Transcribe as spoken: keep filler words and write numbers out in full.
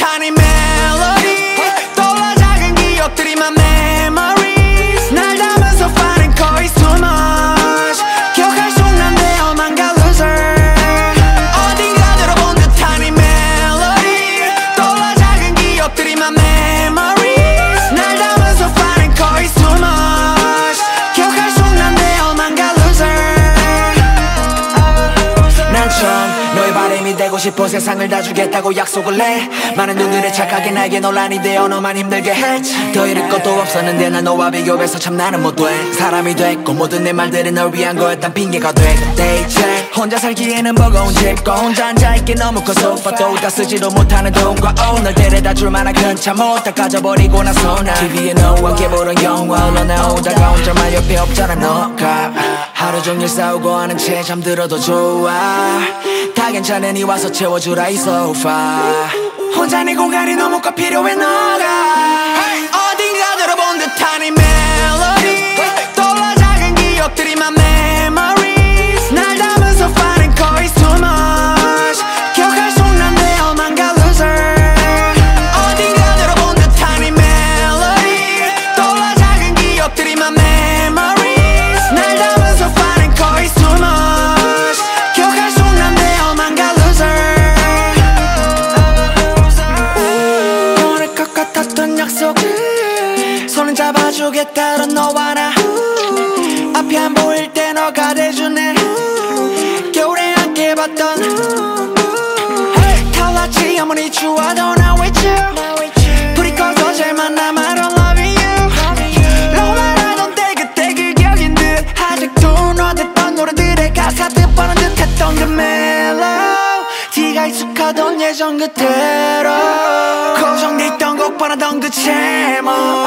듯한 이 멜로디 떠올라 작은 기억들이 my memories 날 담아서 finding cold too much 기억할 수 없는데 I'm a loser 어딘가 들어본 듯한 이 멜로디 떠올라 작은 기억들이 my memories 날 담아서 finding cold too much 기억할 수 없는데 I'm a loser 난 처음 너의 바람이 되고 싶어 세상을 다 주겠다고 약속을 해 많은 눈들의 착하게 나에게 논란이 되어 너만 힘들게 했지 더 잃을 것도 없었는데 난 너와 비교해서 참 나는 못돼 사람이 됐고 모든 내 말들이 널 위한 거였단 핑계가 돼 이제 혼자 살기에는 버거운 집과 혼자 앉아있기 너무 커서 소파도 다 쓰지도 못하는 돈과 oh, 널 데려다 줄 만한 큰 차 못 다 가져버리고 나서 난 티비에 너와 함께 보던 영화 흘러나오다가 혼자만 옆에 없잖아 너가 하루 종일 싸우고 하는 채 잠들어도 좋아 다 괜찮으니 와서 채워주라 이 소파 혼자 네 공간이 너무 커 필요해 너가 hey! 어딘가 들어본 듯한 이 멜로디 떠올라 작은 기억들이 my memories 날 담아서 finding cold too much 기억할 수 없는데 I'm a loser 어딘가 들어본 듯한 이 멜로디 떠올라 작은 기억들이 my memories 날 담아서 finding cold too much 기억할 수 없는데 I'm a loser 오늘 것 같았던 약속을 손을 잡아주겠다던 너와 나 앞이 안 보일 때 너가 돼주네 겨울에 함께 봤던 타올랐지 아무리 추워도 나 with you 불이 꺼져 제일 만남 I don't love you 너만 알던 때 그때 그 기억인 듯 아직도 너 듣던 노래들의 가사들 뻔한 듯했던 그 멜로디가 익숙하던 예전 그대로 고정돼 있던 곡 뻔하던 그 제목